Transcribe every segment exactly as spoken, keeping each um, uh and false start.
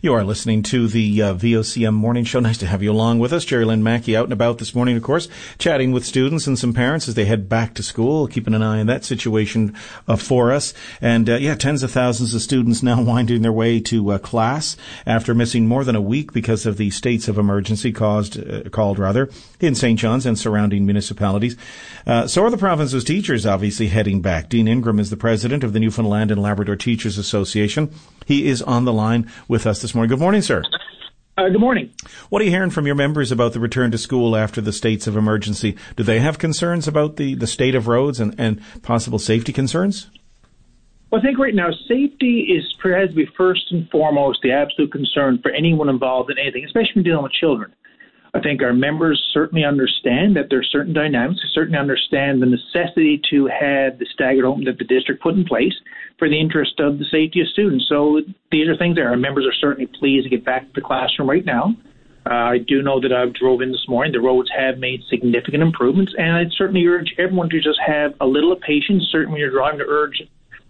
You are listening to the uh, V O C M Morning Show. Nice to have you along with us. Jerry Lynn Mackey out and about this morning, of course, chatting with students and some parents as they head back to school, keeping an eye on that situation uh, for us. And, uh, yeah, tens of thousands of students now winding their way to uh, class after missing more than a week because of the states of emergency caused, uh, called, rather, in Saint John's and surrounding municipalities. Uh, so are the province's teachers, obviously, heading back. Dean Ingram is the president of the Newfoundland and Labrador Teachers Association. He is on the line with us this morning. Good morning, sir. Uh, good morning. What are you hearing from your members about the return to school after the states of emergency? Do they have concerns about the, the state of roads and, and possible safety concerns? Well, I think right now safety is has to be first and foremost the absolute concern for anyone involved in anything, especially when dealing with children. I think our members certainly understand that there are certain dynamics. They certainly understand the necessity to have the staggered open that the district put in place for the interest of the safety of students. So these are things that our members are certainly pleased to get back to the classroom right now. Uh, I do know that I drove in this morning. The roads have made significant improvements, and I'd certainly urge everyone to just have a little of patience. Certainly when you're driving, to urge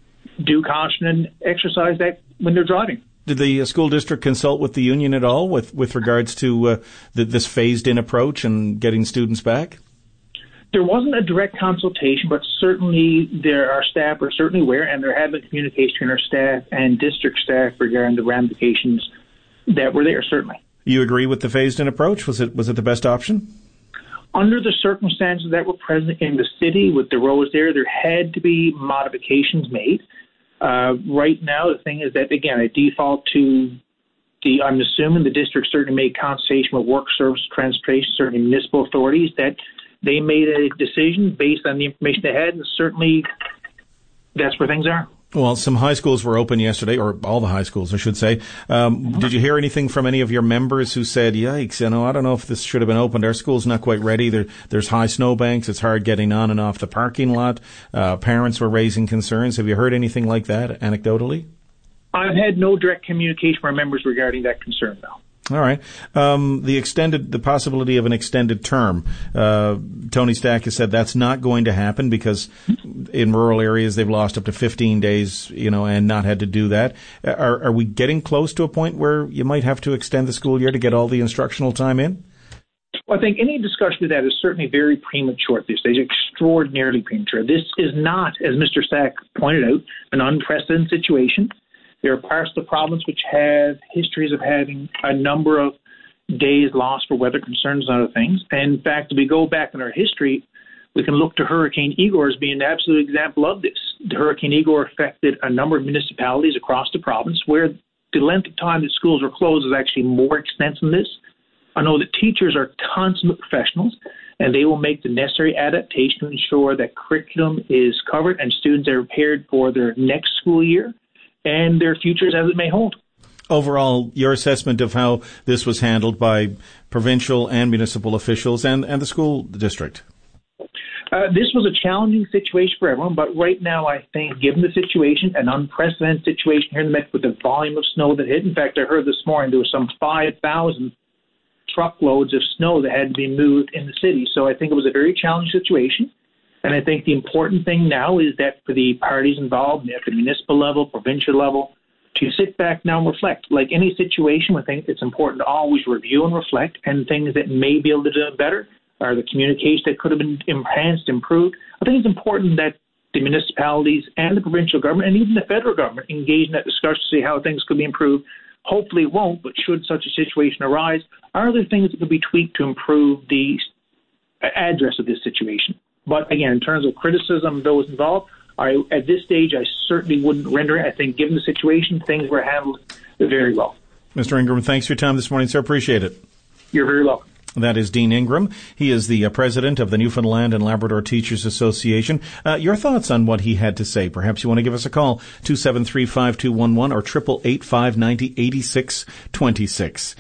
due caution and exercise that when they're driving. Did the uh, school district consult with the union at all with, with regards to uh, the, this phased-in approach and getting students back? There wasn't a direct consultation, but certainly there, our staff are certainly aware, and there have been communication between our staff and district staff regarding the ramifications that were there, certainly. You agree with the phased-in approach? Was it was it the best option? Under the circumstances that were present in the city with the roads there, there had to be modifications made. Uh, right now, the thing is that, again, I default to the, I'm assuming the district certainly made consultation with work, service, transportation, certainly municipal authorities, that they made a decision based on the information they had, and certainly that's where things are. Well, some high schools were open yesterday, or all the high schools, I should say. Um, mm-hmm. Did you hear anything from any of your members who said, yikes, you know, I don't know if this should have been opened. Our school's not quite ready. There, there's high snowbanks. It's hard getting on and off the parking lot. Uh, parents were raising concerns. Have you heard anything like that anecdotally? I've had no direct communication from our members regarding that concern, though. All right. Um, the extended, the possibility of an extended term. Uh, Tony Stack has said that's not going to happen because in rural areas they've lost up to fifteen days, you know, and not had to do that. Are, are we getting close to a point where you might have to extend the school year to get all the instructional time in? Well, I think any discussion of that is certainly very premature at this stage, extraordinarily premature. This is not, as Mister Stack pointed out, an unprecedented situation. There are parts of the province which have histories of having a number of days lost for weather concerns and other things. And in fact, if we go back in our history, we can look to Hurricane Igor as being an absolute example of this. The Hurricane Igor affected a number of municipalities across the province where the length of time that schools were closed is actually more extensive than this. I know that teachers are consummate professionals, and they will make the necessary adaptation to ensure that curriculum is covered and students are prepared for their next school year and their futures as it may hold. Overall, your assessment of how this was handled by provincial and municipal officials and, and the school district? Uh, this was a challenging situation for everyone, but right now I think, given the situation, an unprecedented situation here in the Met with the volume of snow that hit. In fact, I heard this morning there was some five thousand truckloads of snow that had to be moved in the city. So I think it was a very challenging situation. And I think the important thing now is that for the parties involved at the municipal level, provincial level, to sit back now and reflect. Like any situation, I think it's important to always review and reflect, and things that may be able to do better or the communication that could have been enhanced, improved. I think it's important that the municipalities and the provincial government and even the federal government engage in that discussion to see how things could be improved. Hopefully it won't, but should such a situation arise, are there things that could be tweaked to improve the address of this situation? But again, in terms of criticism of those involved, I, at this stage, I certainly wouldn't render it. I think given the situation, things were handled very well. Mister Ingram, thanks for your time this morning, sir. Appreciate it. You're very welcome. That is Dean Ingram. He is the uh, president of the Newfoundland and Labrador Teachers Association. Uh, your thoughts on what he had to say? Perhaps you want to give us a call, two seven three, five two one one or eight eight eight, five nine zero, eight six two six.